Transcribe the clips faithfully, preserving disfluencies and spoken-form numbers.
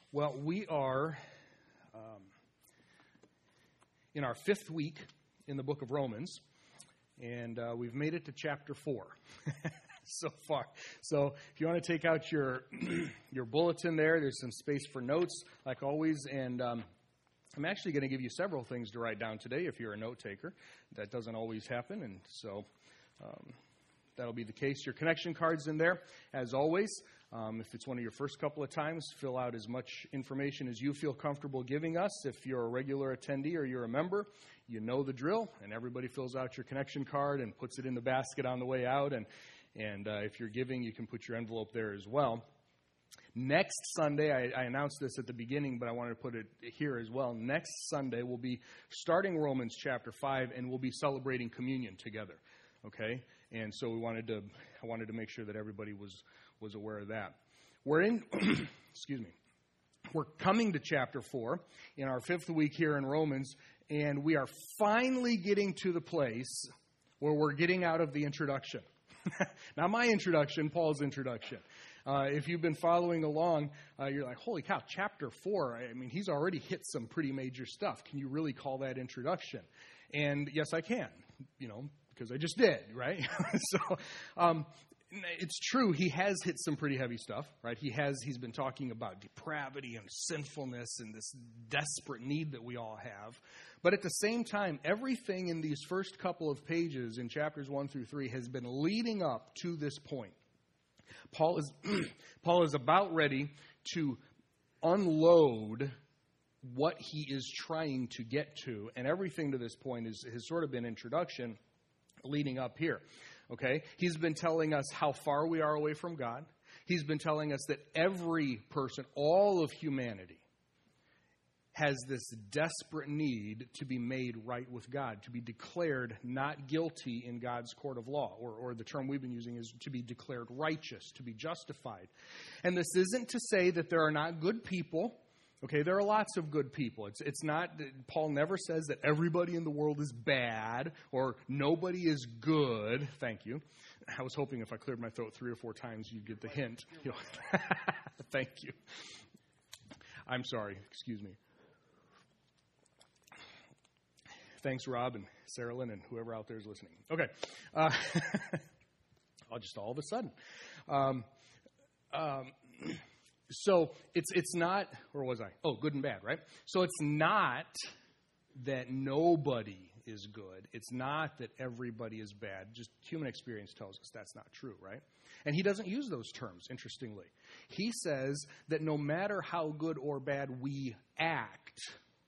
Well, we are um, in our fifth week in the book of Romans, and uh, we've made it to chapter four so far. So if you want to take out your your bulletin there, there's some space for notes, like always, and um, I'm actually going to give you several things to write down today if you're a note taker. That doesn't always happen, and so um, that'll be the case. Your connection card's in there, as always. Um, if it's one of your first couple of times, fill out as much information as you feel comfortable giving us. If you're a regular attendee or you're a member, you know the drill, and everybody fills out your connection card and puts it in the basket on the way out. And, and uh, if you're giving, you can put your envelope there as well. Next Sunday, I, I announced this at the beginning, but I wanted to put it here as well. Next Sunday, we'll be starting Romans chapter five, and we'll be celebrating communion together. Okay? And so we wanted to, I wanted to make sure that everybody was was aware of that. We're in, excuse me, we're coming to chapter four in our fifth week here in Romans, and we are finally getting to the place where we're getting out of the introduction. Not my introduction, Paul's introduction. Uh, if you've been following along, uh, you're like, holy cow, chapter four, I mean, he's already hit some pretty major stuff. Can you really call that introduction? And yes, I can, you know, because I just did, right? so, um, It's true, he has hit some pretty heavy stuff, right? He has, he's been talking about depravity and sinfulness and this desperate need that we all have. But at the same time, everything in these first couple of pages in chapters one through three has been leading up to this point. Paul is, Paul is about ready to unload what he is trying to get to. And everything to this point is, has sort of been introduction leading up here. Okay, he's been telling us how far we are away from God. He's been telling us that every person, all of humanity, has this desperate need to be made right with God, to be declared not guilty in God's court of law, or, or the term we've been using is to be declared righteous, to be justified. And this isn't to say that there are not good people. Okay, there are lots of good people. It's it's not, Paul never says that everybody in the world is bad or nobody is good. Thank you. I was hoping if I cleared my throat three or four times, you'd get the hint. You know. Thank you. I'm sorry. Excuse me. Thanks, Rob and Sarah Lynn and whoever out there is listening. Okay. Uh, I'll just all of a sudden. Um, um, So it's it's not, or was I? Oh, good and bad, right? So it's not that nobody is good. It's not that everybody is bad. Just human experience tells us that's not true, right? And he doesn't use those terms, interestingly. He says that no matter how good or bad we act,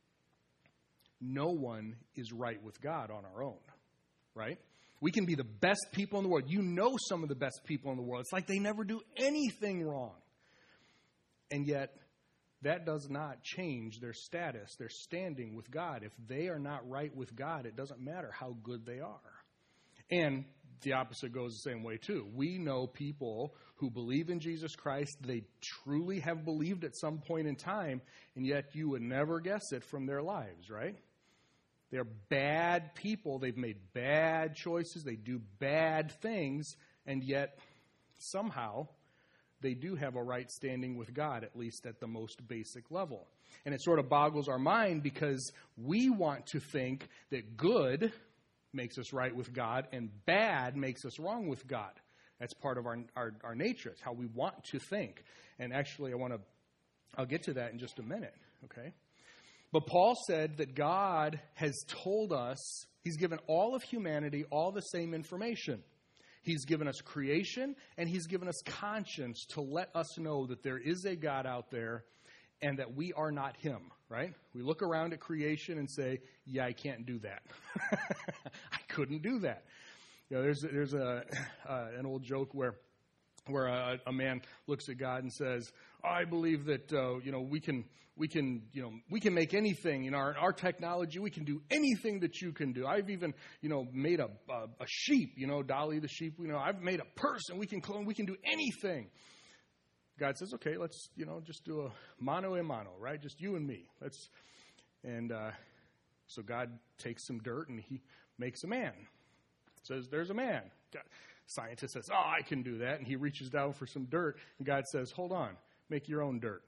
no one is right with God on our own, right? We can be the best people in the world. You know some of the best people in the world. It's like they never do anything wrong. And yet, that does not change their status, their standing with God. If they are not right with God, it doesn't matter how good they are. And the opposite goes the same way, too. We know people who believe in Jesus Christ. They truly have believed at some point in time, and yet you would never guess it from their lives, right? They're bad people. They've made bad choices. They do bad things, and yet somehow they do have a right standing with God, at least at the most basic level. And it sort of boggles our mind because we want to think that good makes us right with God and bad makes us wrong with God. That's part of our, our, our nature. It's how we want to think. And actually, I want to, I'll get to that in just a minute, okay? But Paul said that God has told us, he's given all of humanity all the same information. He's given us creation, and he's given us conscience to let us know that there is a God out there and that we are not him, right? We look around at creation and say, yeah, I can't do that. I couldn't do that. You know, there's there's a uh, an old joke where where a, a man looks at God and says, I believe that, uh, you know, we can, we can, you know, we can make anything in our, our technology. We can do anything that you can do. I've even, you know, made a, a, a sheep, you know, Dolly the sheep, you know, I've made a person. We can clone, we can do anything. God says, okay, let's, you know, just do a mano a mano, right? Just you and me. Let's, and, uh, so God takes some dirt and he makes a man. Says, there's a man. God, scientist says, oh, I can do that. And he reaches down for some dirt. And God says, hold on, make your own dirt.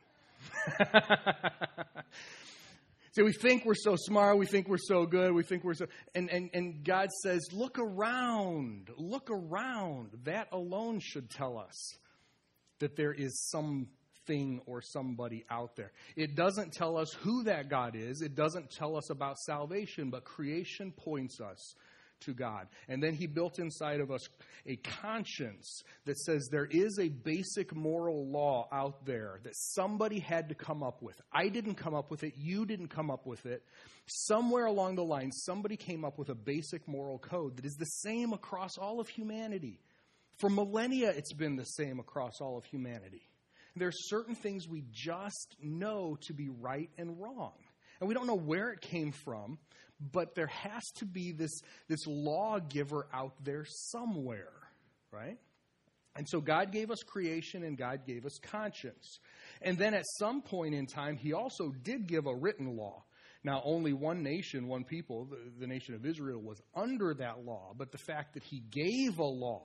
See, we think we're so smart, we think we're so good, we think we're so... And, and, and God says, look around, look around. That alone should tell us that there is something or somebody out there. It doesn't tell us who that God is. It doesn't tell us about salvation, but creation points us to God. And then he built inside of us a conscience that says there is a basic moral law out there that somebody had to come up with. I didn't come up with it. You didn't come up with it. Somewhere along the line, somebody came up with a basic moral code that is the same across all of humanity. For millennia, it's been the same across all of humanity. There are certain things we just know to be right and wrong. And we don't know where it came from, but there has to be this, this lawgiver out there somewhere, right? And so God gave us creation and God gave us conscience. And then at some point in time, he also did give a written law. Now, only one nation, one people, the, the nation of Israel, was under that law. But the fact that he gave a law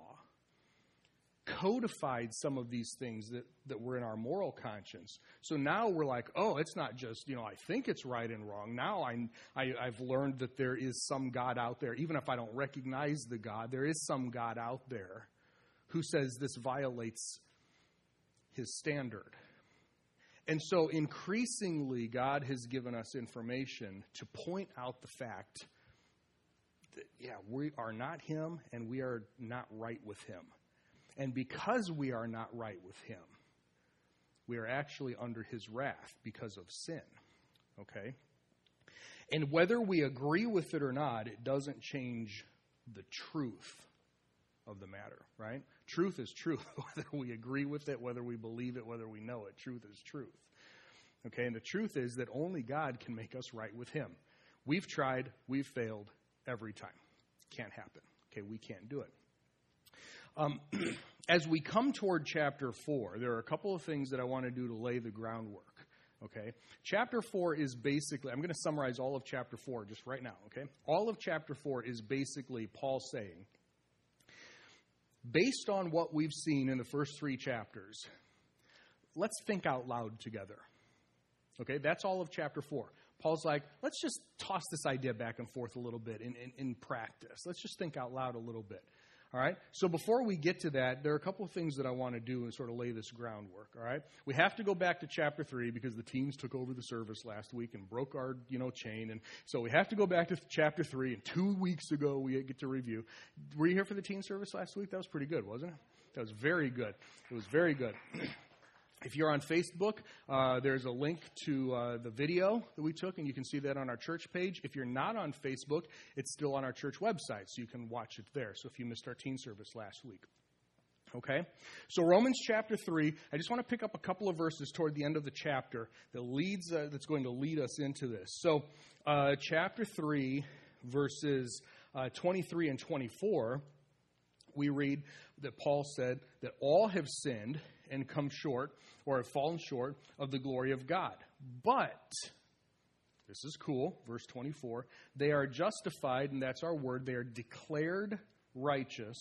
codified some of these things that, that were in our moral conscience. So now we're like, oh, it's not just, you know, I think it's right and wrong. Now I'm, I, I've learned that there is some God out there. Even if I don't recognize the God, there is some God out there who says this violates his standard. And so increasingly, God has given us information to point out the fact that, yeah, we are not him and we are not right with him. And because we are not right with him, we are actually under his wrath because of sin. Okay? And whether we agree with it or not, it doesn't change the truth of the matter, right? Truth is truth. Whether we agree with it, whether we believe it, whether we know it, truth is truth. Okay? And the truth is that only God can make us right with him. We've tried, we've failed every time. Can't happen. Okay? We can't do it. Um, as we come toward chapter four, there are a couple of things that I want to do to lay the groundwork, okay? Chapter four is basically, I'm going to summarize all of chapter four just right now, okay? All of chapter four is basically Paul saying, based on what we've seen in the first three chapters, let's think out loud together, okay? That's all of chapter four. Paul's like, let's just toss this idea back and forth a little bit in, in, in practice. Let's just think out loud a little bit. All right. So before we get to that, there are a couple of things that I want to do and sort of lay this groundwork. All right. We have to go back to chapter three because the teens took over the service last week and broke our, you know, chain. And so we have to go back to chapter three. And two weeks ago, we get to review. Were you here for the teen service last week? That was pretty good, wasn't it? That was very good. It was very good. If you're on Facebook, uh, there's a link to uh, the video that we took, and you can see that on our church page. If you're not on Facebook, it's still on our church website, so you can watch it there. So if you missed our teen service last week. Okay? So Romans chapter three, I just want to pick up a couple of verses toward the end of the chapter that leads, uh, that's going to lead us into this. So uh, chapter three, verses uh, twenty-three and twenty-four, we read that Paul said that all have sinned and come short, or have fallen short, of the glory of God. But, this is cool, verse twenty-four, they are justified, and that's our word, they are declared righteous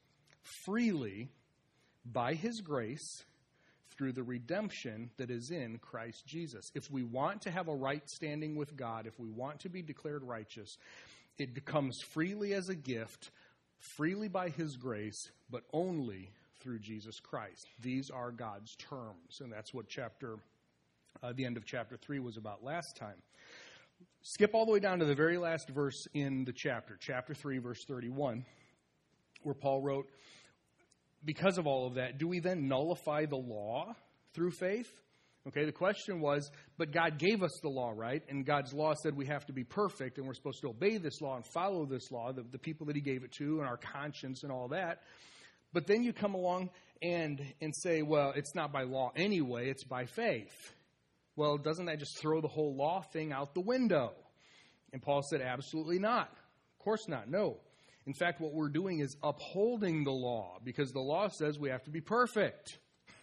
freely by his grace through the redemption that is in Christ Jesus. If we want to have a right standing with God, if we want to be declared righteous, it comes freely as a gift, freely by his grace, but only through Jesus Christ. These are God's terms, and that's what chapter, uh, the end of chapter three was about last time. Skip all the way down to the very last verse in the chapter, chapter three, verse thirty-one, where Paul wrote, because of all of that, do we then nullify the law through faith? Okay, the question was, but God gave us the law, right? And God's law said we have to be perfect, and we're supposed to obey this law and follow this law, the, the people that he gave it to, and our conscience and all that. But then you come along and and say, well, it's not by law anyway, it's by faith. Well, doesn't that just throw the whole law thing out the window? And Paul said, absolutely not. Of course not, no. In fact, what we're doing is upholding the law, because the law says we have to be perfect.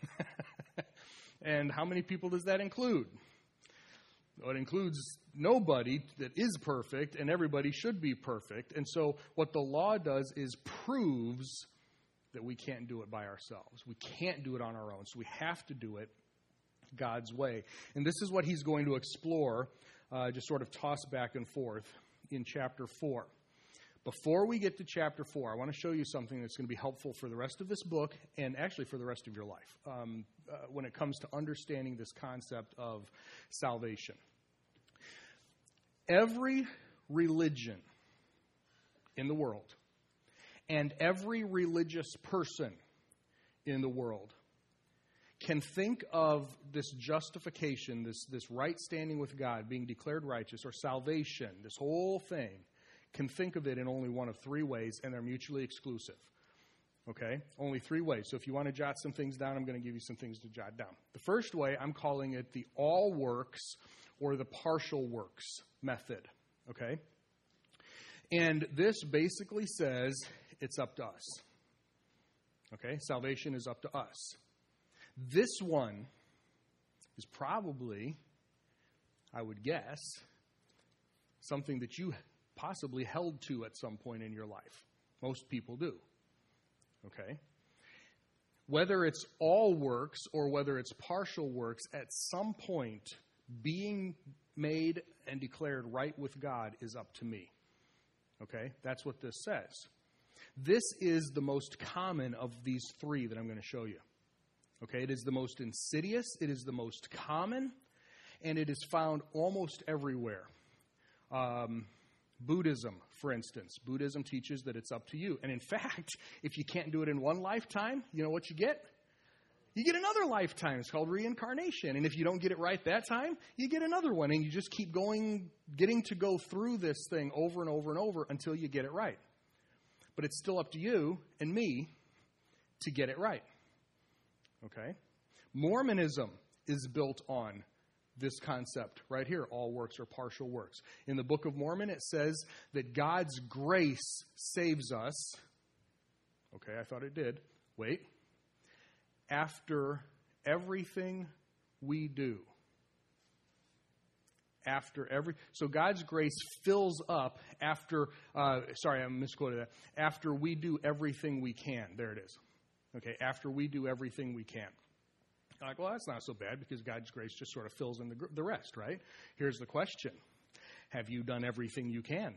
And how many people does that include? Well, it includes nobody that is perfect, and everybody should be perfect. And so what the law does is proves that we can't do it by ourselves. We can't do it on our own. So we have to do it God's way. And this is what he's going to explore, uh, just sort of toss back and forth in chapter four. Before we get to chapter four, I want to show you something that's going to be helpful for the rest of this book and actually for the rest of your life um, uh, when it comes to understanding this concept of salvation. Every religion in the world and every religious person in the world can think of this justification, this, this right standing with God, being declared righteous, or salvation, this whole thing, can think of it in only one of three ways, and they're mutually exclusive. Okay? Only three ways. So if you want to jot some things down, I'm going to give you some things to jot down. The first way, I'm calling it the all works or the partial works method. Okay? And this basically says it's up to us. Okay? Salvation is up to us. This one is probably, I would guess, something that you possibly held to at some point in your life. Most people do. Okay? Whether it's all works or whether it's partial works, at some point, being made and declared right with God is up to me. Okay? That's what this says. This is the most common of these three that I'm going to show you. Okay? It is the most insidious, it is the most common, and it is found almost everywhere. Um... Buddhism, for instance. Buddhism teaches that it's up to you. And in fact, if you can't do it in one lifetime, you know what you get? You get another lifetime. It's called reincarnation. And if you don't get it right that time, you get another one. And you just keep going, getting to go through this thing over and over and over until you get it right. But it's still up to you and me to get it right. Okay? Mormonism is built on this concept right here, all works or partial works. In the Book of Mormon, it says that God's grace saves us. Okay, I thought it did. Wait. After everything we do. After every... So God's grace fills up after... Uh, sorry, I misquoted that. After we do everything we can. There it is. Okay, after we do everything we can. Like, well, that's not so bad because God's grace just sort of fills in the, the rest, right? Here's the question. Have you done everything you can?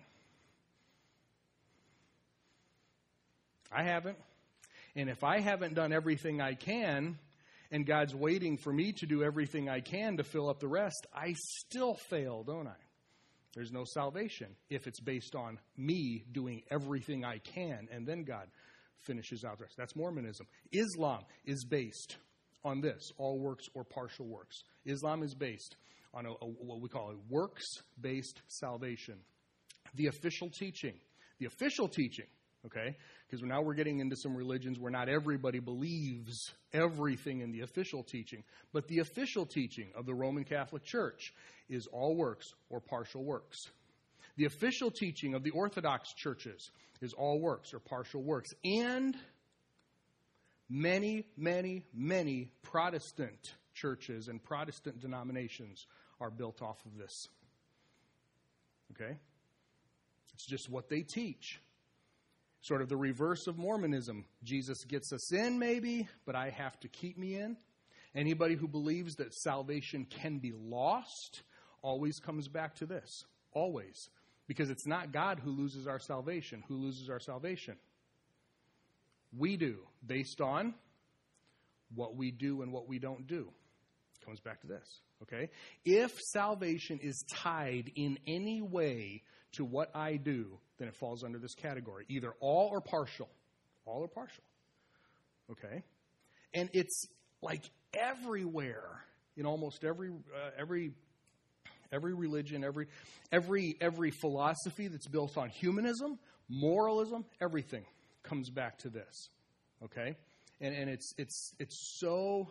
I haven't. And if I haven't done everything I can, and God's waiting for me to do everything I can to fill up the rest, I still fail, don't I? There's no salvation if it's based on me doing everything I can, and then God finishes out the rest. That's Mormonism. Islam is based on this, all works or partial works. Islam is based on a, a, what we call a works-based salvation. The official teaching, the official teaching, okay, because now we're getting into some religions where not everybody believes everything in the official teaching, but the official teaching of the Roman Catholic Church is all works or partial works. The official teaching of the Orthodox churches is all works or partial works. And Many, many, many Protestant churches and Protestant denominations are built off of this. Okay? It's just what they teach. Sort of the reverse of Mormonism. Jesus gets us in, maybe, but I have to keep me in. Anybody who believes that salvation can be lost always comes back to this. Always. Because it's not God who loses our salvation. Who loses our salvation? We do, based on what we do and what we don't do. It comes back to this, okay? If salvation is tied in any way to what I do, then it falls under this category, either all or partial. All or partial, okay? And it's like everywhere, in almost every uh, every every religion, every every every philosophy that's built on humanism, moralism, everything comes back to this, okay? And and it's it's it's so,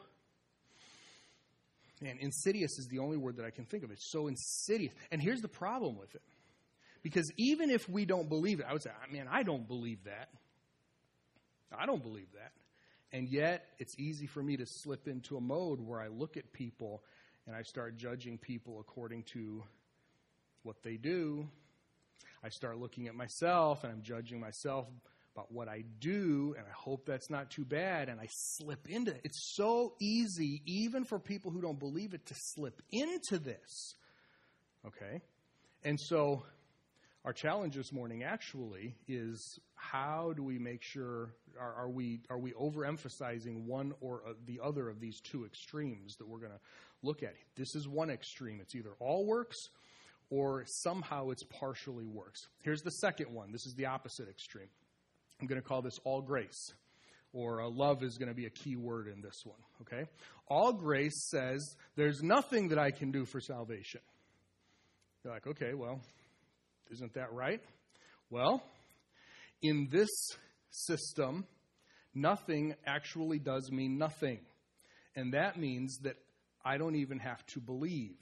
man, insidious is the only word that I can think of. It's so insidious. And here's the problem with it. Because even if we don't believe it, I would say, man, I don't believe that. I don't believe that. And yet, it's easy for me to slip into a mode where I look at people and I start judging people according to what they do. I start looking at myself and I'm judging myself about what I do, and I hope that's not too bad, and I slip into it. It's so easy, even for people who don't believe it, to slip into this. Okay? And so our challenge this morning actually is, how do we make sure, are, are we are we overemphasizing one or uh, the other of these two extremes that we're going to look at? This is one extreme. It's either all works or somehow it's partially works. Here's the second one. This is the opposite extreme. I'm going to call this all grace, or uh, love is going to be a key word in this one. Okay? All grace says there's nothing that I can do for salvation. You're like, okay, well, isn't that right? Well, in this system, nothing actually does mean nothing. And that means that I don't even have to believe.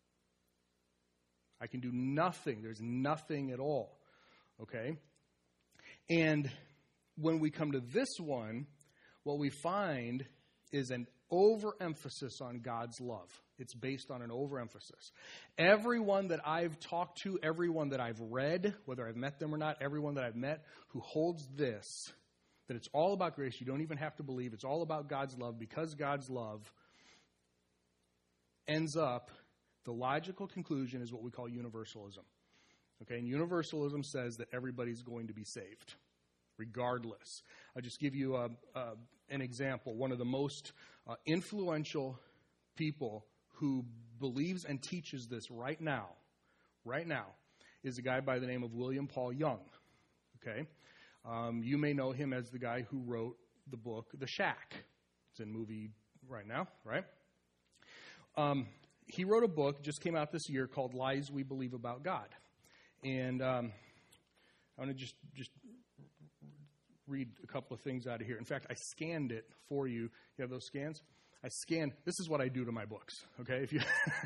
I can do nothing. There's nothing at all. Okay? And when we come to this one, what we find is an overemphasis on God's love. It's based on an overemphasis. Everyone that I've talked to, everyone that I've read, whether I've met them or not, everyone that I've met who holds this, that it's all about grace, you don't even have to believe, it's all about God's love, because God's love ends up, the logical conclusion is what we call universalism. Okay, and universalism says that everybody's going to be saved, regardless. I'll just give you a, a, an example. One of the most uh, influential people who believes and teaches this right now, right now, is a guy by the name of William Paul Young. Okay, um, you may know him as the guy who wrote the book The Shack. It's in movie right now, right? Um, he wrote a book, just came out this year, called Lies We Believe About God. And um, I want to just just read a couple of things out of here. In fact, I scanned it for you. You have those scans? I scanned. This is what I do to my books. Okay, if you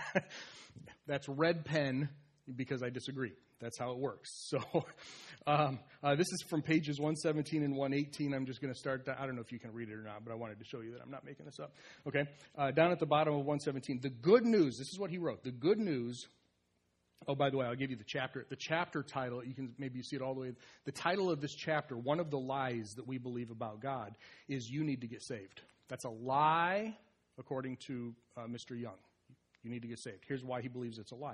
that's red pen because I disagree. That's how it works. So um, uh, this is from pages one seventeen and one eighteen. I'm just going to start. I don't know if you can read it or not, but I wanted to show you that I'm not making this up. Okay, uh, down at the bottom of one seventeen, the good news. This is what he wrote. The good news. Oh, by the way, I'll give you the chapter. The chapter title, you can maybe you see it all the way. The title of this chapter, one of the lies that we believe about God, is you need to get saved. That's a lie, according to uh, Mister Young. You need to get saved. Here's why he believes it's a lie.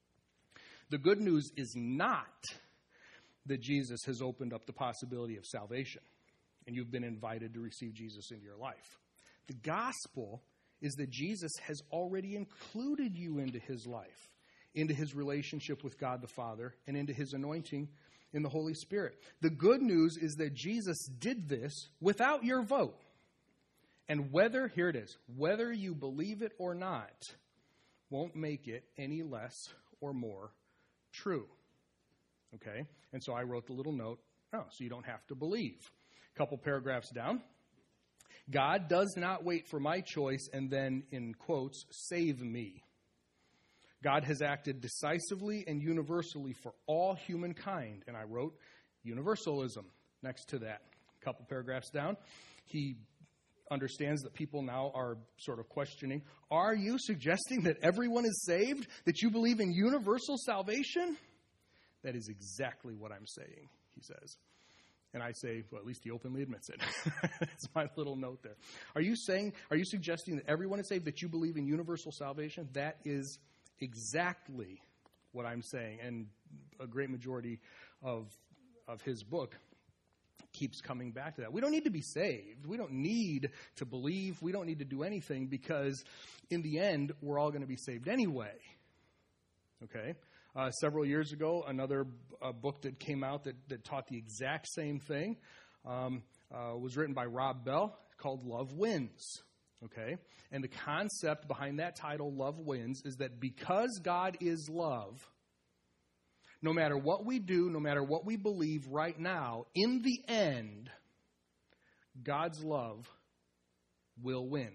The good news is not that Jesus has opened up the possibility of salvation and you've been invited to receive Jesus into your life. The gospel is that Jesus has already included you into his life, into his relationship with God the Father, and into his anointing in the Holy Spirit. The good news is that Jesus did this without your vote. And whether, here it is, whether you believe it or not, won't make it any less or more true. Okay? And so I wrote the little note, oh, so you don't have to believe. A couple paragraphs down. God does not wait for my choice and then, in quotes, save me. God has acted decisively and universally for all humankind. And I wrote universalism next to that. A couple paragraphs down. He understands that people now are sort of questioning, are you suggesting that everyone is saved? That you believe in universal salvation? That is exactly what I'm saying, he says. And I say, well, at least he openly admits it. That's my little note there. Are you saying, are you suggesting that everyone is saved, that you believe in universal salvation? That is exactly what I'm saying. And a great majority of of his book keeps coming back to that. We don't need to be saved. We don't need to believe. We don't need to do anything, because in the end, we're all going to be saved anyway. Okay? Uh, several years ago, another uh, book that came out that, that taught the exact same thing um, uh, was written by Rob Bell, called Love Wins. Okay? And the concept behind that title, Love Wins, is that because God is love, no matter what we do, no matter what we believe right now, in the end, God's love will win.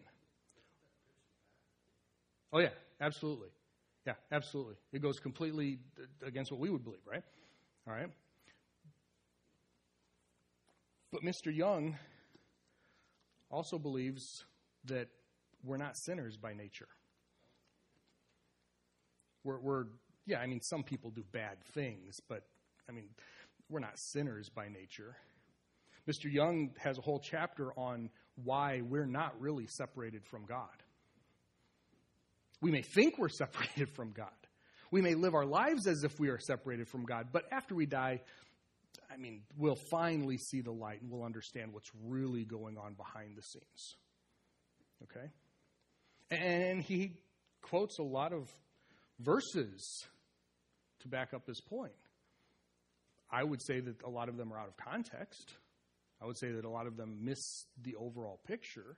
Oh, yeah, absolutely. Yeah, absolutely. It goes completely against what we would believe, right? All right. But Mister Young also believes that we're not sinners by nature. We're, we're Yeah, I mean, some people do bad things, but, I mean, we're not sinners by nature. Mister Young has a whole chapter on why we're not really separated from God. We may think we're separated from God. We may live our lives as if we are separated from God, but after we die, I mean, we'll finally see the light and we'll understand what's really going on behind the scenes. Okay? And he quotes a lot of verses to back up his point. I would say that a lot of them are out of context. I would say that a lot of them miss the overall picture.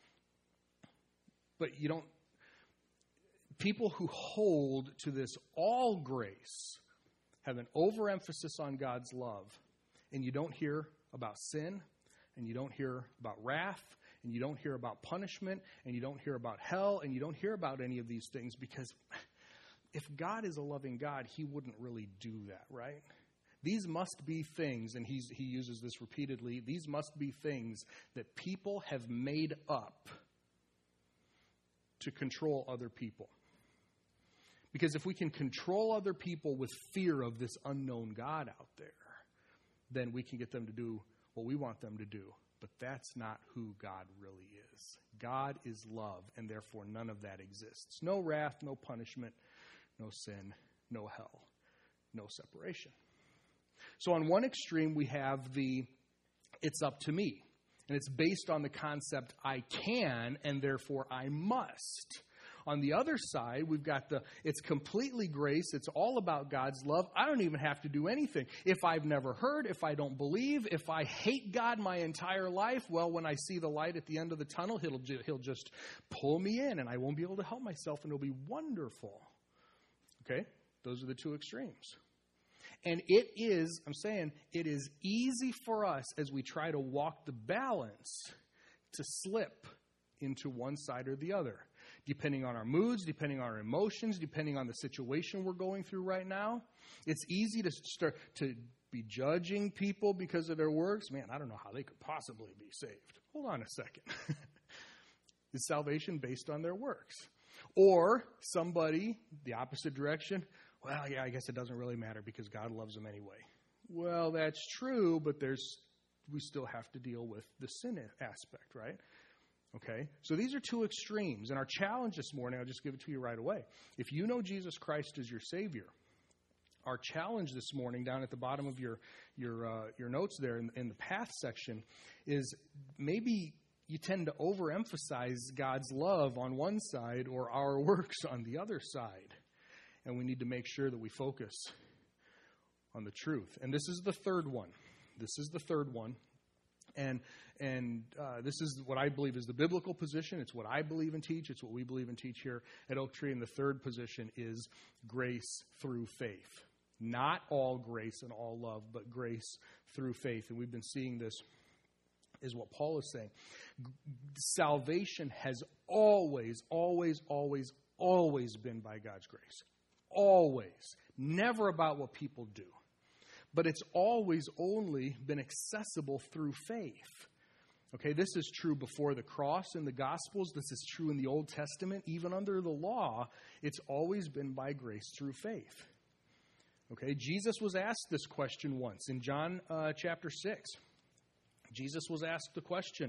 But you don't, people who hold to this all grace have an overemphasis on God's love, and you don't hear about sin, and you don't hear about wrath, and you don't hear about punishment, and you don't hear about hell, and you don't hear about any of these things, because if God is a loving God, he wouldn't really do that, right? These must be things, and he's, he uses this repeatedly, these must be things that people have made up to control other people. Because if we can control other people with fear of this unknown God out there, then we can get them to do what we want them to do. But that's not who God really is. God is love, and therefore none of that exists. No wrath, no punishment, no sin, no hell, no separation. So on one extreme, we have the, it's up to me. And it's based on the concept, I can, and therefore I must. On the other side, we've got the, it's completely grace. It's all about God's love. I don't even have to do anything. If I've never heard, if I don't believe, if I hate God my entire life, well, when I see the light at the end of the tunnel, he'll, he'll just pull me in, and I won't be able to help myself, and it'll be wonderful. Okay? Those are the two extremes. And it is, I'm saying, it is easy for us as we try to walk the balance to slip into one side or the other, depending on our moods, depending on our emotions, depending on the situation we're going through right now. It's easy to start to be judging people because of their works. Man, I don't know how they could possibly be saved. Hold on a second. Is salvation based on their works? Or somebody, the opposite direction, well, yeah, I guess it doesn't really matter because God loves them anyway. Well, that's true, but there's we still have to deal with the sin aspect, right? Okay, so these are two extremes. And our challenge this morning, I'll just give it to you right away. If you know Jesus Christ as your Savior, our challenge this morning down at the bottom of your your uh, your notes there in, in the path section is maybe you tend to overemphasize God's love on one side or our works on the other side. And we need to make sure that we focus on the truth. And this is the third one. This is the third one. And and uh, this is what I believe is the biblical position. It's what I believe and teach. It's what we believe and teach here at Oak Tree. And the third position is grace through faith. Not all grace and all love, but grace through faith. And we've been seeing this, is what Paul is saying. Salvation has always, always, always, always been by God's grace. Always. Never about what people do. But it's always only been accessible through faith. Okay, this is true before the cross in the Gospels. This is true in the Old Testament. Even under the law, it's always been by grace through faith. Okay, Jesus was asked this question once in John uh, chapter six. Jesus was asked the question.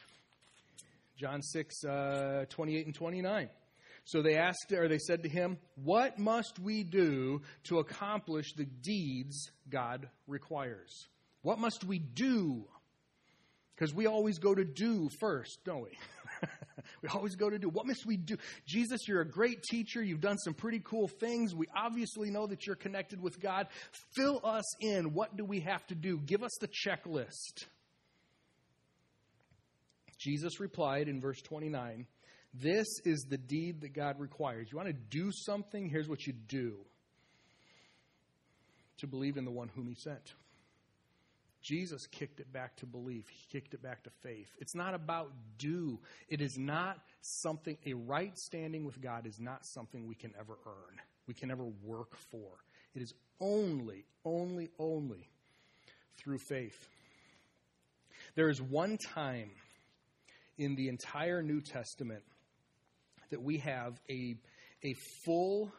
John six, uh, twenty-eight and twenty-nine. So they asked, or they said to him, what must we do to accomplish the deeds God requires? What must we do? Because we always go to do first, don't we? We always go to do. What must we do? Jesus, you're a great teacher. You've done some pretty cool things. We obviously know that you're connected with God. Fill us in. What do we have to do? Give us the checklist. Jesus replied in verse twenty-nine, this is the deed that God requires. You want to do something? Here's what you do. To believe in the one whom he sent. Jesus kicked it back to belief. He kicked it back to faith. It's not about do. It is not something, a right standing with God is not something we can ever earn. We can never work for. It is only, only, only through faith. There is one time in the entire New Testament that we have a, a full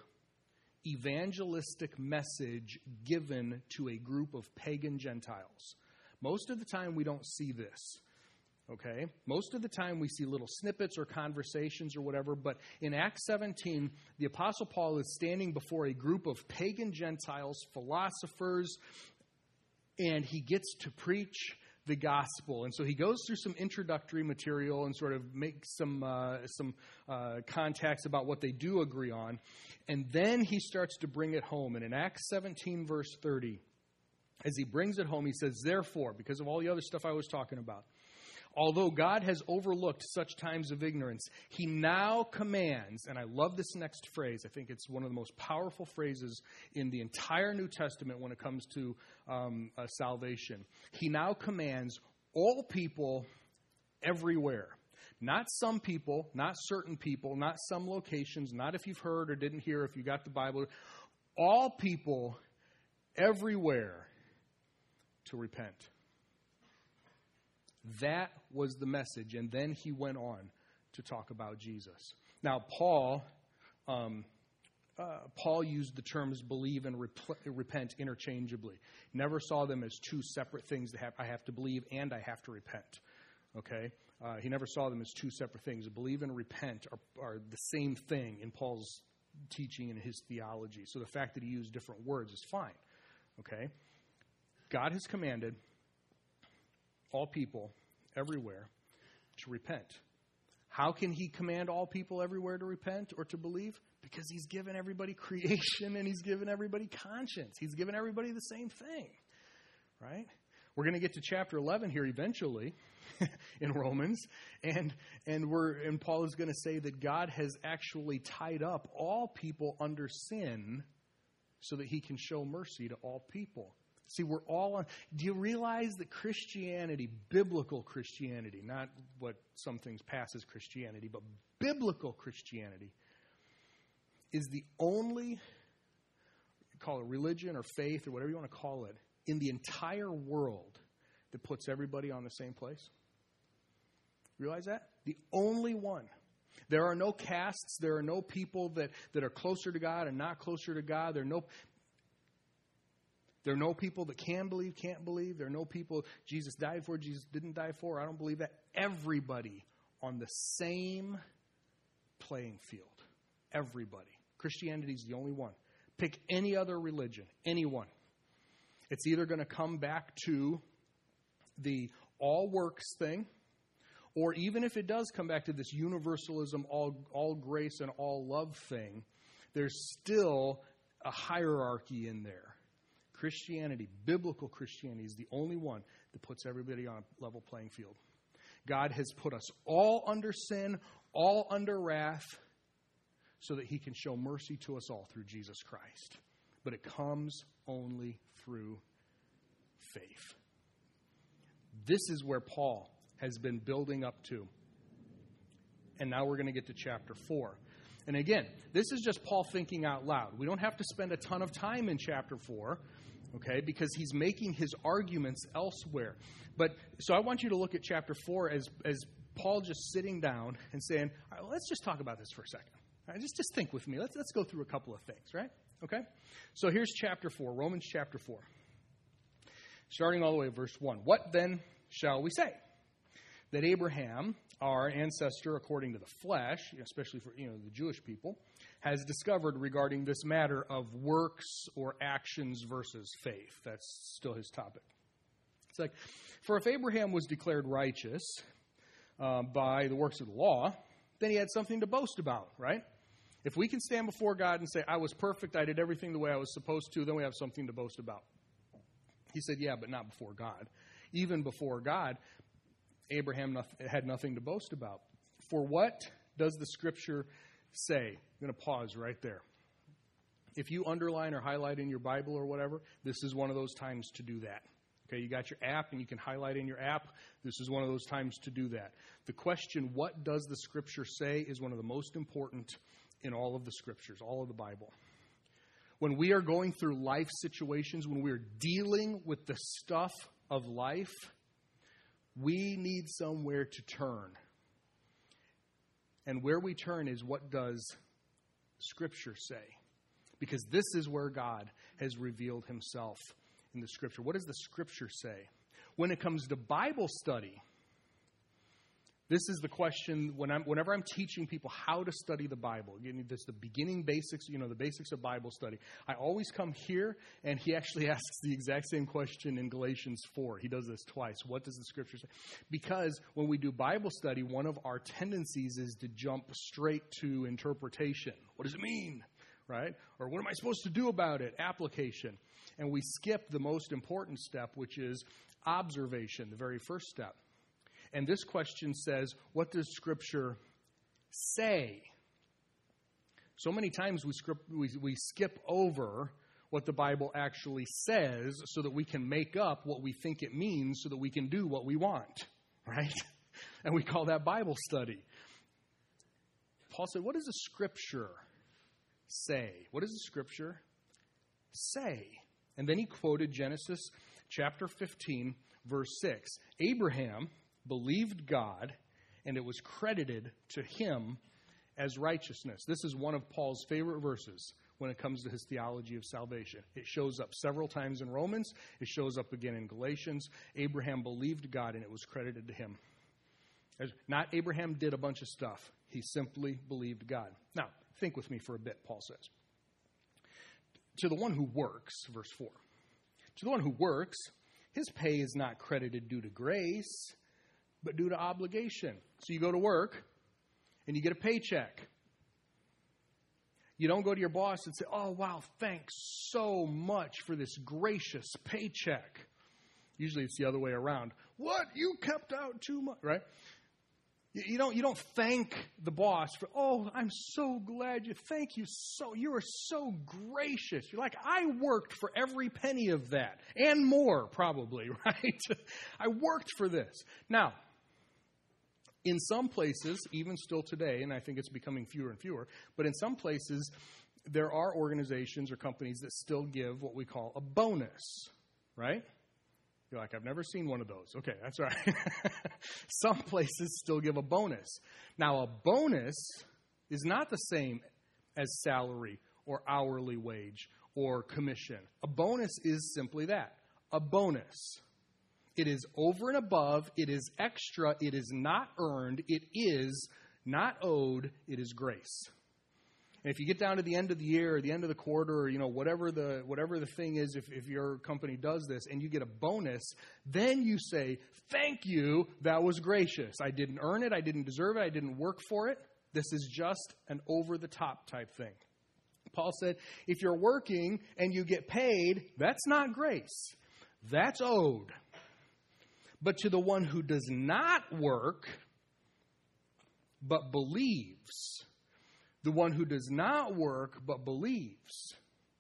evangelistic message given to a group of pagan Gentiles Most of the time we don't see this. Okay? Most of the time we see little snippets or conversations or whatever, but in Acts seventeen, the Apostle Paul is standing before a group of pagan Gentiles, philosophers, and he gets to preach the gospel. And so he goes through some introductory material and sort of makes some uh, some uh, contacts about what they do agree on. And then he starts to bring it home. And in Acts seventeen, verse thirty, as he brings it home, he says, therefore, because of all the other stuff I was talking about, although God has overlooked such times of ignorance, he now commands, and I love this next phrase. I think it's one of the most powerful phrases in the entire New Testament when it comes to um, uh, salvation. He now commands all people everywhere. Not some people, not certain people, not some locations, not if you've heard or didn't hear, if you got the Bible. All people everywhere to repent. That was the message. And then he went on to talk about Jesus. Now, Paul um, uh, Paul used the terms believe and rep- repent interchangeably. Never saw them as two separate things that have, I have to believe and I have to repent. Okay? Uh, he never saw them as two separate things. Believe and repent are, are the same thing in Paul's teaching and his theology. So the fact that he used different words is fine. Okay? God has commanded all people everywhere to repent. How can he command all people everywhere to repent or to believe? Because he's given everybody creation and he's given everybody conscience. He's given everybody the same thing, right? We're going to get to chapter eleven here eventually in Romans, and and we're and Paul is going to say that God has actually tied up all people under sin so that he can show mercy to all people. See, we're all on. Do you realize that Christianity, biblical Christianity, not what some things pass as Christianity, but biblical Christianity, is the only, call it religion or faith or whatever you want to call it, in the entire world that puts everybody on the same place? Realize that? The only one. There are no castes. There are no people that, that are closer to God and not closer to God. There are no... There are no people that can believe, can't believe. There are no people Jesus died for, Jesus didn't die for. I don't believe that. Everybody on the same playing field. Everybody. Christianity is the only one. Pick any other religion, any one. It's either going to come back to the all works thing, or even if it does come back to this universalism, all, all grace and all love thing, there's still a hierarchy in there. Christianity, biblical Christianity, is the only one that puts everybody on a level playing field. God has put us all under sin, all under wrath, so that he can show mercy to us all through Jesus Christ. But it comes only through faith. This is where Paul has been building up to. And now we're going to get to chapter four. And again, this is just Paul thinking out loud. We don't have to spend a ton of time in chapter four, okay, because he's making his arguments elsewhere. But so I want you to look at chapter four as, as Paul just sitting down and saying, all right, well, let's just talk about this for a second. All right, just, just think with me. Let's, let's go through a couple of things, right? Okay? So here's chapter four, Romans chapter four. Starting all the way at verse one. What then shall we say? That Abraham, our ancestor according to the flesh, especially for you know the Jewish people, has discovered regarding this matter of works or actions versus faith. That's still his topic. It's like, for if Abraham was declared righteous uh, by the works of the law, then he had something to boast about, right? If we can stand before God and say, I was perfect, I did everything the way I was supposed to, then we have something to boast about. He said, yeah, but not before God. Even before God, Abraham had nothing to boast about. For what does the Scripture say? I'm going to pause right there. If you underline or highlight in your Bible or whatever, this is one of those times to do that. Okay, you got your app and you can highlight in your app. This is one of those times to do that. The question, what does the Scripture say, is one of the most important in all of the Scriptures, all of the Bible. When we are going through life situations, when we are dealing with the stuff of life, we need somewhere to turn. And where we turn is, what does Scripture say? Because this is where God has revealed himself in the Scripture. What does the Scripture say? When it comes to Bible study, this is the question when I'm, whenever I'm teaching people how to study the Bible. Again, this is the beginning basics, you know, the basics of Bible study. I always come here, and he actually asks the exact same question in Galatians four. He does this twice. What does the Scripture say? Because when we do Bible study, one of our tendencies is to jump straight to interpretation. What does it mean? Right? Or what am I supposed to do about it? Application. And we skip the most important step, which is observation, the very first step. And this question says, what does Scripture say? So many times we, script, we, we skip over what the Bible actually says so that we can make up what we think it means so that we can do what we want, right? And we call that Bible study. Paul said, what does the Scripture say? What does the Scripture say? And then he quoted Genesis chapter fifteen, verse six. Abraham believed God, and it was credited to him as righteousness. This is one of Paul's favorite verses when it comes to his theology of salvation. It shows up several times in Romans. It shows up again in Galatians. Abraham believed God, and it was credited to him. As not Abraham did a bunch of stuff. He simply believed God. Now, think with me for a bit, Paul says. To the one who works, verse four. To the one who works, his pay is not credited due to grace, but due to obligation. So you go to work, and you get a paycheck. You don't go to your boss and say, oh, wow, thanks so much for this gracious paycheck. Usually it's the other way around. What? You kept out too much, right? You don't, you don't thank the boss for, oh, I'm so glad you, thank you so, you are so gracious. You're like, I worked for every penny of that, and more probably, right? I worked for this. Now, in some places, even still today, and I think it's becoming fewer and fewer, but in some places, there are organizations or companies that still give what we call a bonus, right? You're like, I've never seen one of those. Okay, that's right. Some places still give a bonus. Now, a bonus is not the same as salary or hourly wage or commission. A bonus is simply that, a bonus. It is over and above. It is extra. It is not earned. It is not owed. It is grace. And if you get down to the end of the year or the end of the quarter or, you know, whatever the whatever the thing is, if, if your company does this and you get a bonus, then you say, thank you, that was gracious. I didn't earn it. I didn't deserve it. I didn't work for it. This is just an over-the-top type thing. Paul said, if you're working and you get paid, that's not grace. That's owed. But to the one who does not work, but believes, the one who does not work, but believes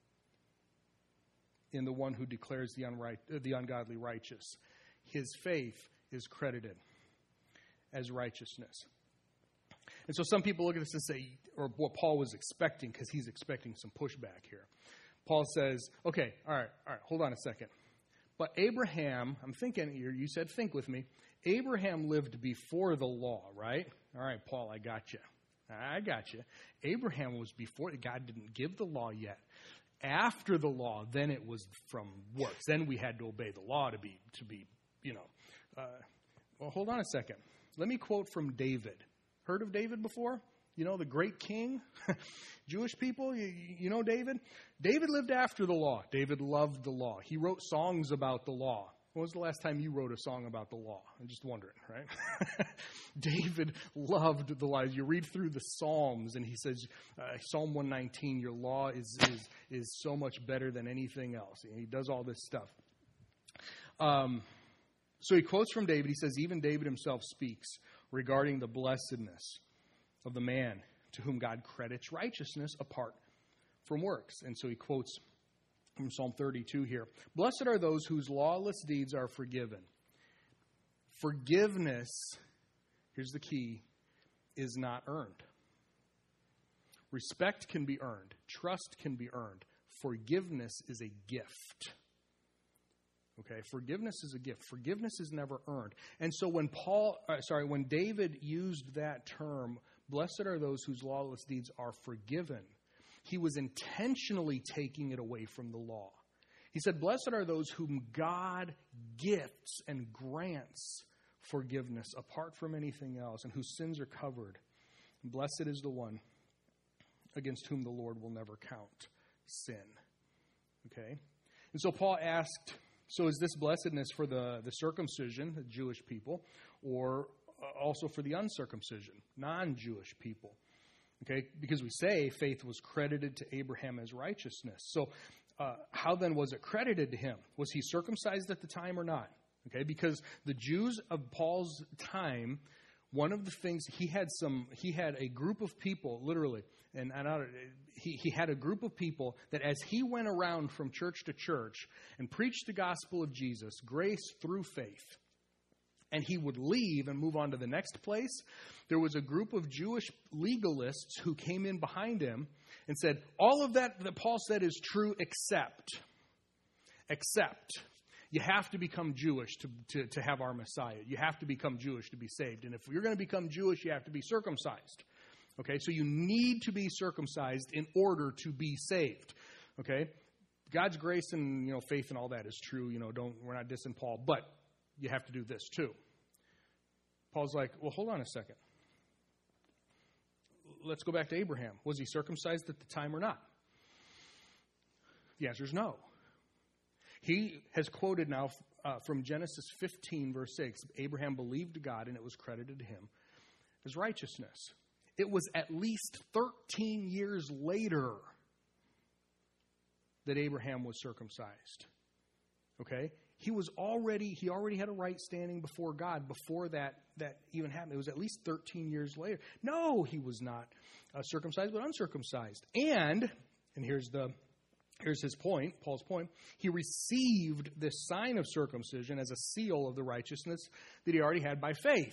in the one who declares the, unright, the ungodly righteous, his faith is credited as righteousness. And so some people look at this and say, or what Paul was expecting, because he's expecting some pushback here. Paul says, okay, all right, all right, hold on a second. But Abraham, I'm thinking, you said think with me. Abraham lived before the law, right? All right, Paul, I got you. I got you. Abraham was before, God didn't give the law yet. After the law, then it was from works. Then we had to obey the law to be, to be, you know. Uh, well, hold on a second. Let me quote from David. Heard of David before? You know, the great king? Jewish people, you, you know David? David lived after the law. David loved the law. He wrote songs about the law. When was the last time you wrote a song about the law? I'm just wondering, right? David loved the law. You read through the Psalms, and he says, uh, Psalm one nineteen, your law is, is is so much better than anything else. And he does all this stuff. Um, so he quotes from David. He says, even David himself speaks regarding the blessedness of the man to whom God credits righteousness apart from works. And so he quotes from Psalm thirty-two here. Blessed are those whose lawless deeds are forgiven. Forgiveness, here's the key, is not earned. Respect can be earned. Trust can be earned. Forgiveness is a gift. Okay, forgiveness is a gift. Forgiveness is never earned. And so when Paul, uh, sorry, when David used that term, blessed are those whose lawless deeds are forgiven, he was intentionally taking it away from the law. He said, blessed are those whom God gifts and grants forgiveness apart from anything else, and whose sins are covered. And blessed is the one against whom the Lord will never count sin. Okay? And so Paul asked, so is this blessedness for the, the circumcision, the Jewish people, or also for the uncircumcision, non-Jewish people? Okay? Because we say faith was credited to Abraham as righteousness. So uh, how then was it credited to him? Was he circumcised at the time or not? Okay? Because the Jews of Paul's time, one of the things, he had some, he had a group of people, literally, and, and I, he, he had a group of people that as he went around from church to church and preached the gospel of Jesus, grace through faith, and he would leave and move on to the next place, there was a group of Jewish legalists who came in behind him and said, all of that that Paul said is true except, except, you have to become Jewish to, to, to have our Messiah. You have to become Jewish to be saved. And if you're going to become Jewish, you have to be circumcised. Okay, so you need to be circumcised in order to be saved. Okay, God's grace and, you know, faith and all that is true. You know, don't, we're not dissing Paul, but you have to do this too. Paul's like, well, hold on a second. Let's go back to Abraham. Was he circumcised at the time or not? The answer is no. He has quoted now uh, from Genesis fifteen, verse six, Abraham believed God and it was credited to him as righteousness. It was at least thirteen years later that Abraham was circumcised. Okay? He was already, he already had a right standing before God before that, that even happened. It was at least thirteen years later. No, he was not uh, circumcised, but uncircumcised. And, and here's the, here's his point, Paul's point. He received this sign of circumcision as a seal of the righteousness that he already had by faith.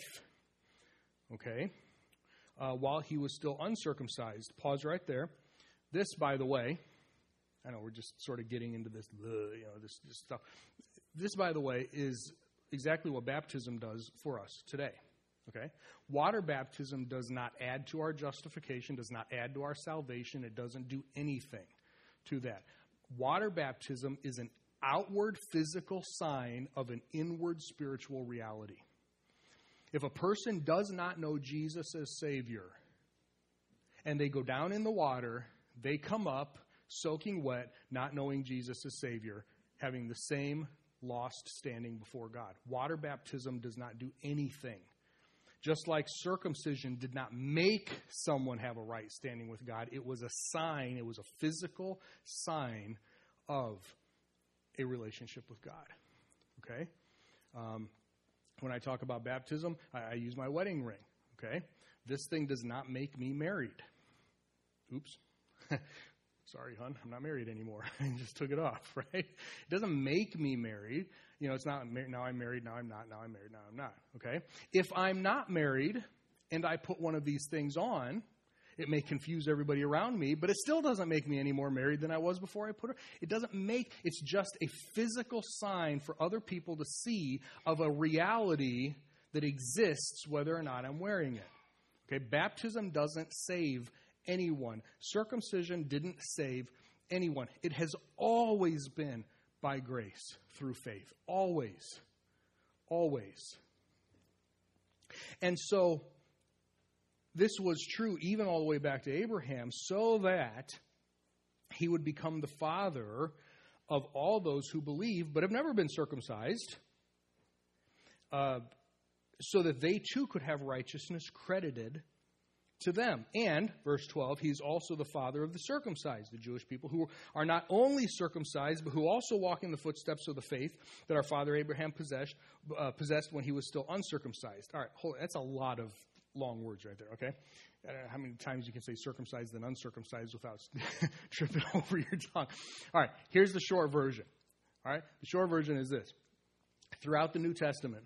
Okay? Uh, while he was still uncircumcised. Pause right there. This, by the way, I know we're just sort of getting into this, uh, you know, this, this stuff. This, by the way, is exactly what baptism does for us today. Okay? Water baptism does not add to our justification, does not add to our salvation. It doesn't do anything to that. Water baptism is an outward physical sign of an inward spiritual reality. If a person does not know Jesus as Savior and they go down in the water, they come up soaking wet, not knowing Jesus as Savior, having the same lost standing before God. Water baptism does not do anything. Just like circumcision did not make someone have a right standing with God, it was a sign, it was a physical sign of a relationship with God. Okay? Um, when I talk about baptism, I, I use my wedding ring. Okay? This thing does not make me married. Oops. Sorry, hon, I'm not married anymore. I just took it off, right? It doesn't make me married. You know, it's not, now I'm married, now I'm not, now I'm married, now I'm not, okay? If I'm not married and I put one of these things on, it may confuse everybody around me, but it still doesn't make me any more married than I was before I put it. It doesn't make, it's just a physical sign for other people to see of a reality that exists whether or not I'm wearing it. Okay, baptism doesn't save anyone. Circumcision didn't save anyone. It has always been by grace through faith. Always. Always. And so this was true even all the way back to Abraham, so that he would become the father of all those who believe but have never been circumcised, uh, so that they too could have righteousness credited to them. And, verse twelve, he's also the father of the circumcised, the Jewish people who are not only circumcised, but who also walk in the footsteps of the faith that our father Abraham possessed, uh, possessed when he was still uncircumcised. All right, hold, that's a lot of long words right there, okay? I don't know how many times you can say circumcised and uncircumcised without tripping over your tongue. All right, here's the short version. All right, the short version is this. Throughout the New Testament,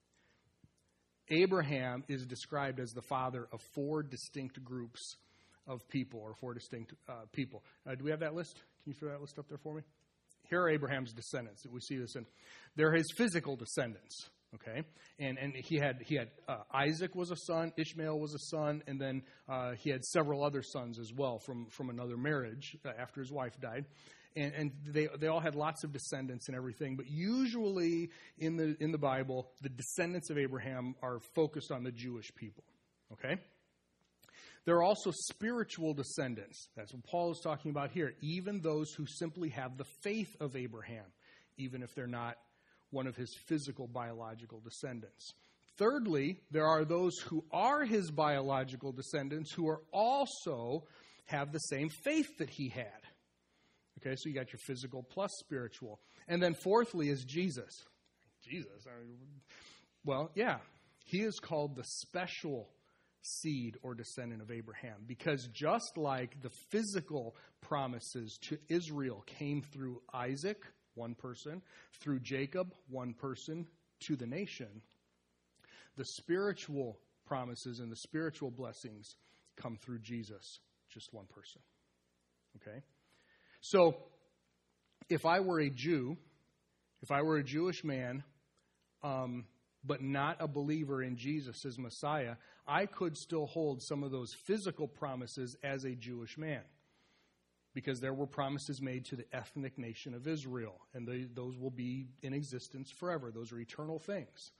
Abraham is described as the father of four distinct groups of people, or four distinct uh, people. Uh, do we have that list? Can you throw that list up there for me? Here are Abraham's descendants. We see this in. They're his physical descendants, okay? And and he had he had uh, Isaac was a son, Ishmael was a son, and then uh, he had several other sons as well from from another marriage uh, after his wife died. and, and they they all had lots of descendants and everything. But usually in the in the Bible, the descendants of Abraham are focused on the Jewish people. Okay? There are also spiritual descendants. That's what Paul is talking about here. Even those who simply have the faith of Abraham, even if they're not one of his physical biological descendants. Thirdly, there are those who are his biological descendants who are also have the same faith that he had. Okay, so you got your physical plus spiritual. And then fourthly is Jesus. Jesus. I mean, well, yeah, he is called the special seed or descendant of Abraham, because just like the physical promises to Israel came through Isaac, one person, through Jacob, one person, to the nation, the spiritual promises and the spiritual blessings come through Jesus, just one person. Okay? So, if I were a Jew, if I were a Jewish man, um, but not a believer in Jesus as Messiah, I could still hold some of those physical promises as a Jewish man, because there were promises made to the ethnic nation of Israel, and they, those will be in existence forever. Those are eternal things.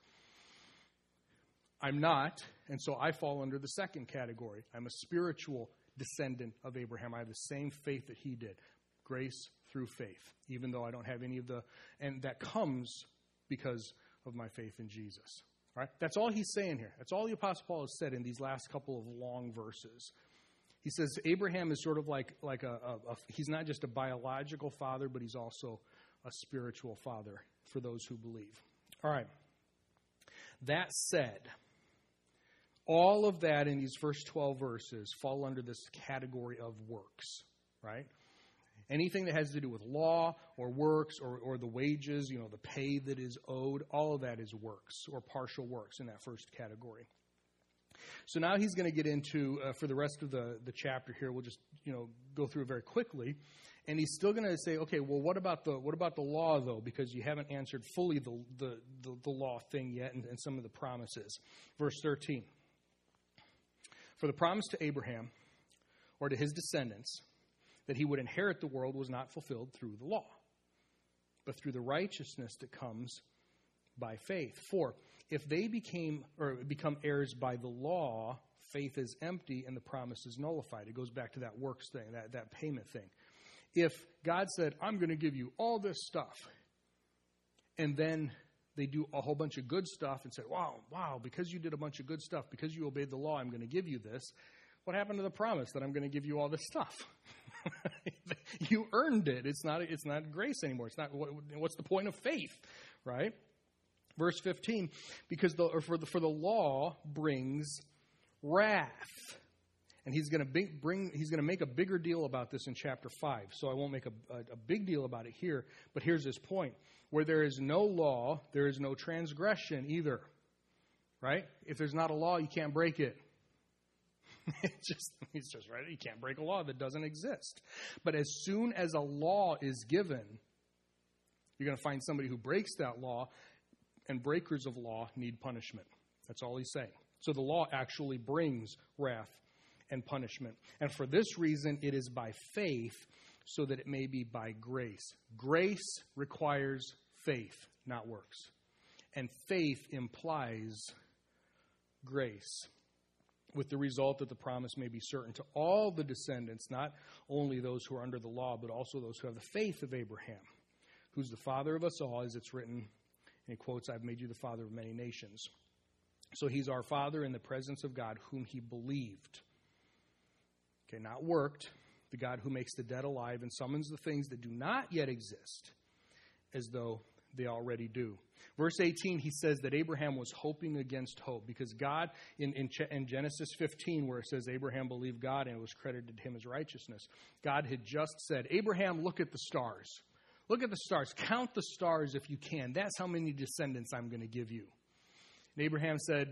I'm not, and so I fall under the second category. I'm a spiritual descendant of Abraham. I have the same faith that he did. Grace through faith, even though I don't have any of the, and that comes because of my faith in Jesus. All right? That's all he's saying here. That's all the Apostle Paul has said in these last couple of long verses. He says Abraham is sort of like, like a, a, a he's not just a biological father, but he's also a spiritual father for those who believe. All right. That said, all of that in these first twelve verses fall under this category of works, right? Anything that has to do with law or works or, or the wages, you know, the pay that is owed, all of that is works or partial works in that first category. So now he's going to get into, uh, for the rest of the, the chapter here, we'll just, you know, go through it very quickly. And he's still going to say, okay, well, what about the what about the law, though? Because you haven't answered fully the, the, the, the law thing yet and, and some of the promises. Verse thirteen. For the promise to Abraham, or to his descendants, that he would inherit the world was not fulfilled through the law, but through the righteousness that comes by faith. For if they became or become heirs by the law, faith is empty and the promise is nullified. It goes back to that works thing, that, that payment thing. If God said, I'm going to give you all this stuff, and then they do a whole bunch of good stuff and said, wow, wow, because you did a bunch of good stuff, because you obeyed the law, I'm going to give you this. What happened to the promise that I'm going to give you all this stuff? You earned it. It's not, it's not grace anymore. It's not, what, what's the point of faith, right? Verse fifteen, because the, or for the, for the law brings wrath. And he's going to bring, he's going to make a bigger deal about this in chapter five. So I won't make a, a, a big deal about it here. But here's his point. Where there is no law, there is no transgression either. Right? If there's not a law, you can't break it. It's just, it's just right. You can't break a law that doesn't exist. But as soon as a law is given, you're going to find somebody who breaks that law, and breakers of law need punishment. That's all he's saying. So the law actually brings wrath and punishment. And for this reason, it is by faith, so that it may be by grace. Grace requires faith, not works. And faith implies grace, with the result that the promise may be certain to all the descendants, not only those who are under the law, but also those who have the faith of Abraham, who's the father of us all, as it's written, and he quotes, I've made you the father of many nations. So he's our father in the presence of God, whom he believed. Okay, not worked. The God who makes the dead alive and summons the things that do not yet exist as though they already do. Verse eighteen, he says that Abraham was hoping against hope, because God, in, in, in Genesis fifteen, where it says Abraham believed God and it was credited to him as righteousness, God had just said, Abraham, look at the stars. Look at the stars. Count the stars if you can. That's how many descendants I'm going to give you. And Abraham said,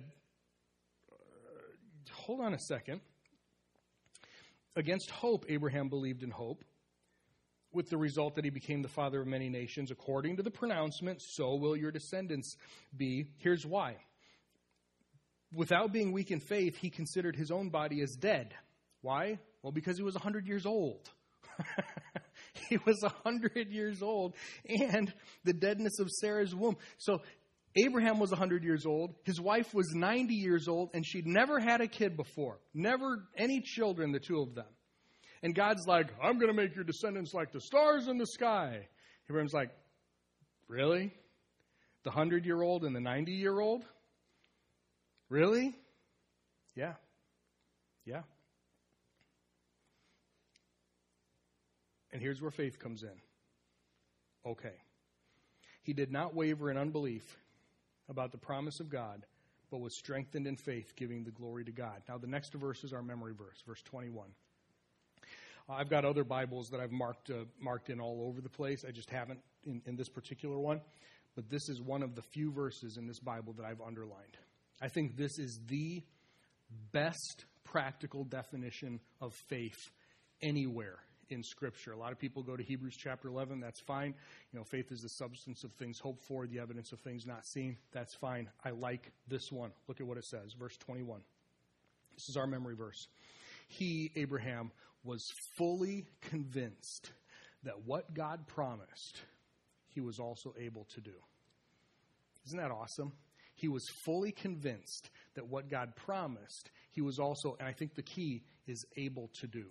uh, hold on a second. Against hope, Abraham believed in hope, with the result that he became the father of many nations. According to the pronouncement, so will your descendants be. Here's why. Without being weak in faith, he considered his own body as dead. Why? Well, because he was one hundred years old. he was one hundred years old, and the deadness of Sarah's womb. So Abraham was one hundred years old. His wife was ninety years old, and she'd never had a kid before. Never any children, the two of them. And God's like, I'm going to make your descendants like the stars in the sky. Abraham's like, really? The one hundred-year-old and the ninety-year-old? Really? Yeah. Yeah. And here's where faith comes in. Okay. He did not waver in unbelief about the promise of God, but was strengthened in faith, giving the glory to God. Now, the next verse is our memory verse, verse twenty-one. I've got other Bibles that I've marked uh, marked in all over the place. I just haven't in, in this particular one. But this is one of the few verses in this Bible that I've underlined. I think this is the best practical definition of faith anywhere in Scripture. A lot of people go to Hebrews chapter eleven. That's fine. You know, faith is the substance of things hoped for, the evidence of things not seen. That's fine. I like this one. Look at what it says, verse twenty-one. This is our memory verse. He, Abraham, was fully convinced that what God promised, he was also able to do. Isn't that awesome? He was fully convinced that what God promised, he was also, and I think the key is able to do.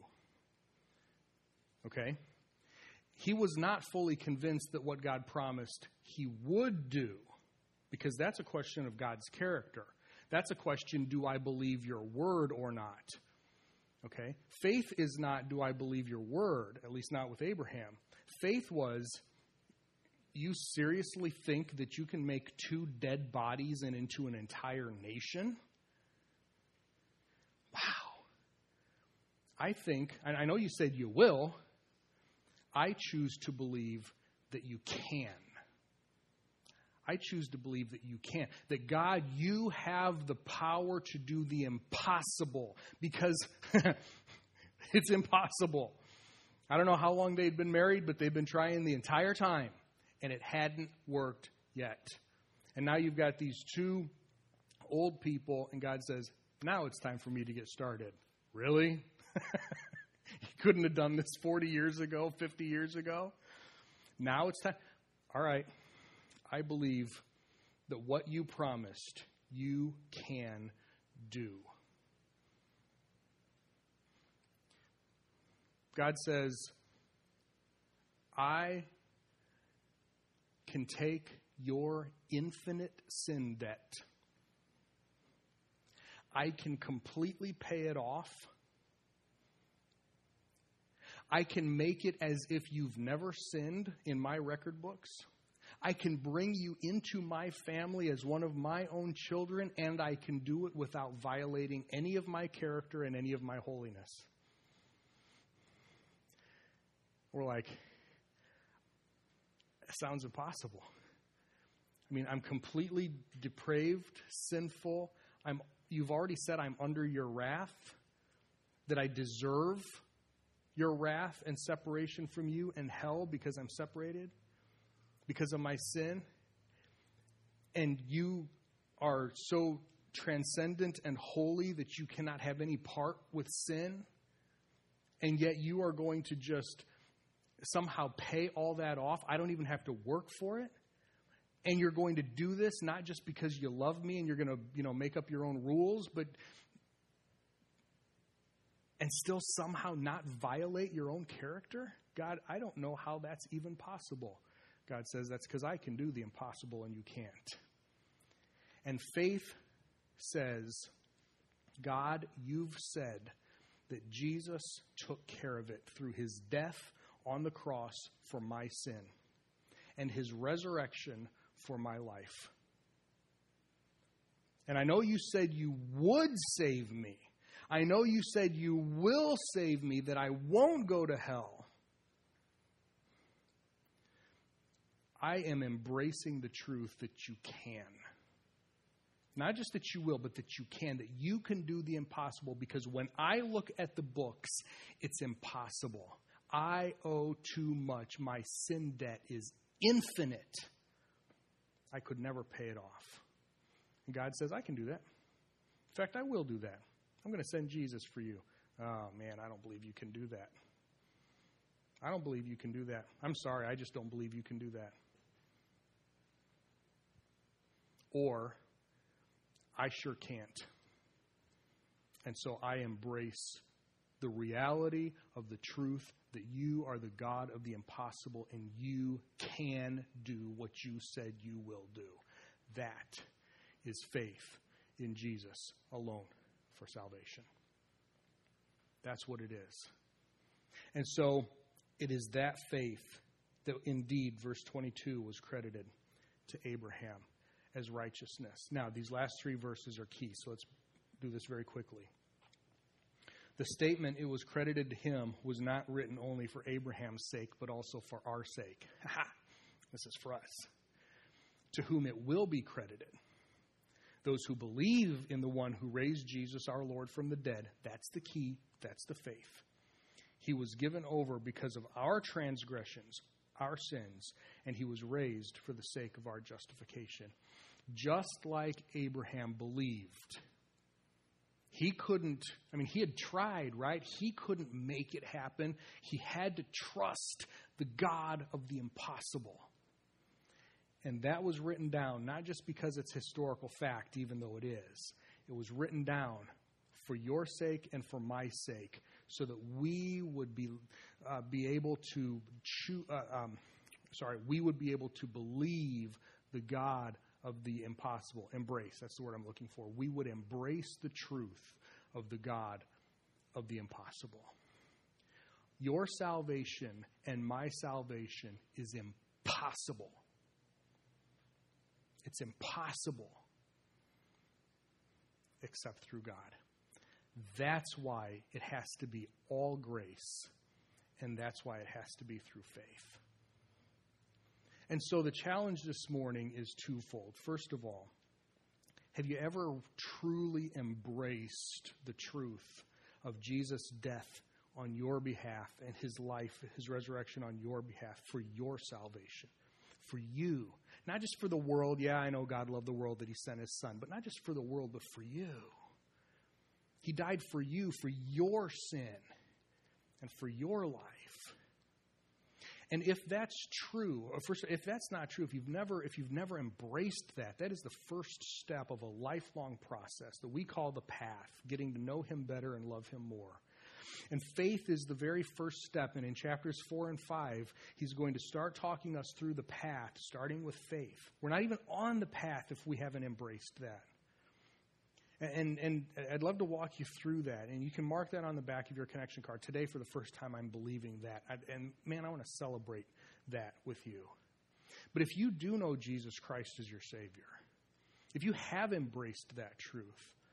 Okay? He was not fully convinced that what God promised he would do, because that's a question of God's character. That's a question, do I believe your word or not? Okay? Faith is not, do I believe your word? At least not with Abraham. Faith was, you seriously think that you can make two dead bodies and into an entire nation? Wow. I think, and I know you said you will, I choose to believe that you can. I choose to believe that you can. That God, you have the power to do the impossible, because it's impossible. I don't know how long they'd been married, but they've been trying the entire time, and it hadn't worked yet. And now you've got these two old people, and God says, now it's time for me to get started. Really? You couldn't have done this forty years ago, fifty years ago? Now it's time. All right. I believe that what you promised, you can do. God says, I can take your infinite sin debt. I can completely pay it off. I can make it as if you've never sinned in my record books. I can bring you into my family as one of my own children, and I can do it without violating any of my character and any of my holiness. We're like, that sounds impossible. I mean, I'm completely depraved, sinful. I'm. You've already said I'm under your wrath, that I deserve your wrath and separation from you and hell because I'm separated, because of my sin. And you are so transcendent and holy that you cannot have any part with sin. And yet you are going to just somehow pay all that off. I don't even have to work for it. And you're going to do this not just because you love me and you're going to, you know, make up your own rules, but and still somehow not violate your own character? God, I don't know how that's even possible. God says, that's because I can do the impossible and you can't. And faith says, God, you've said that Jesus took care of it through his death on the cross for my sin and his resurrection for my life. And I know you said you would save me. I know you said you will save me, that I won't go to hell. I am embracing the truth that you can. Not just that you will, but that you can, that you can do the impossible, because when I look at the books, it's impossible. I owe too much. My sin debt is infinite. I could never pay it off. And God says, I can do that. In fact, I will do that. I'm going to send Jesus for you. Oh, man, I don't believe you can do that. I don't believe you can do that. I'm sorry, I just don't believe you can do that. Or, I sure can't. And so I embrace the reality of the truth that you are the God of the impossible and you can do what you said you will do. That is faith in Jesus alone for salvation. That's what it is. And so it is that faith that indeed, verse twenty-two, was credited to Abraham as righteousness. Now, these last three verses are key, so let's do this very quickly. The statement, it was credited to him, was not written only for Abraham's sake, but also for our sake. This is for us. To whom it will be credited. Those who believe in the one who raised Jesus, our Lord, from the dead. That's the key. That's the faith. He was given over because of our transgressions, our sins, and he was raised for the sake of our justification. Just like Abraham believed. He couldn't, I mean, he had tried, right? He couldn't make it happen. He had to trust the God of the impossible. And that was written down, not just because it's historical fact, even though it is. It was written down for your sake and for my sake, so that we would be uh, be able to choose, uh, um, sorry, we would be able to believe the God of the impossible. Embrace, that's the word I'm looking for. We would embrace the truth of the God of the impossible. Your salvation and my salvation is impossible. It's impossible except through God. That's why it has to be all grace, and that's why it has to be through faith. And so the challenge this morning is twofold. First of all, have you ever truly embraced the truth of Jesus' death on your behalf and his life, his resurrection on your behalf for your salvation? For you. Not just for the world. Yeah, I know God loved the world that he sent his son. But not just for the world, but for you. He died for you, for your sin, and for your life. And if that's true, or first, if that's not true, if you've never, if you've never embraced that, that is the first step of a lifelong process that we call the path, getting to know him better and love him more. And faith is the very first step. And in chapters four and five, he's going to start talking us through the path, starting with faith. We're not even on the path if we haven't embraced that. And, and I'd love to walk you through that. And you can mark that on the back of your connection card. Today, for the first time, I'm believing that. I, and man, I want to celebrate that with you. But if you do know Jesus Christ as your Savior, if you have embraced that truth,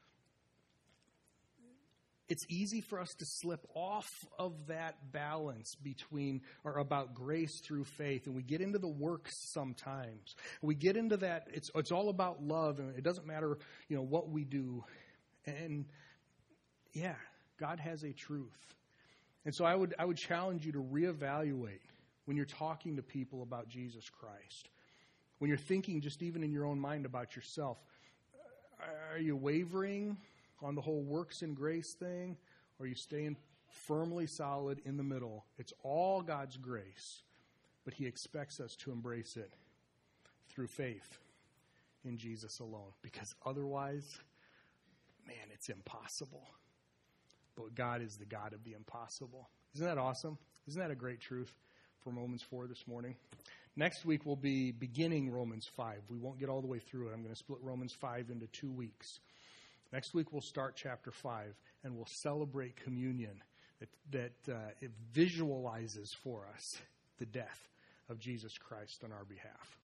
it's easy for us to slip off of that balance between or about grace through faith. And we get into the works sometimes. We get into that. It's it's all about love. And it doesn't matter, you know, what we do. And yeah, God has a truth. And so I would I would challenge you to reevaluate when you're talking to people about Jesus Christ. When you're thinking just even in your own mind about yourself. Are you wavering on the whole works and grace thing, or are you staying firmly solid in the middle? It's all God's grace, but he expects us to embrace it through faith in Jesus alone, because otherwise, man, it's impossible. But God is the God of the impossible. Isn't that awesome? Isn't that a great truth for Romans four this morning? Next week we'll be beginning Romans five. We won't get all the way through it. I'm going to split Romans five into two weeks. Next week, we'll start chapter five, and we'll celebrate communion that, that uh, it visualizes for us the death of Jesus Christ on our behalf.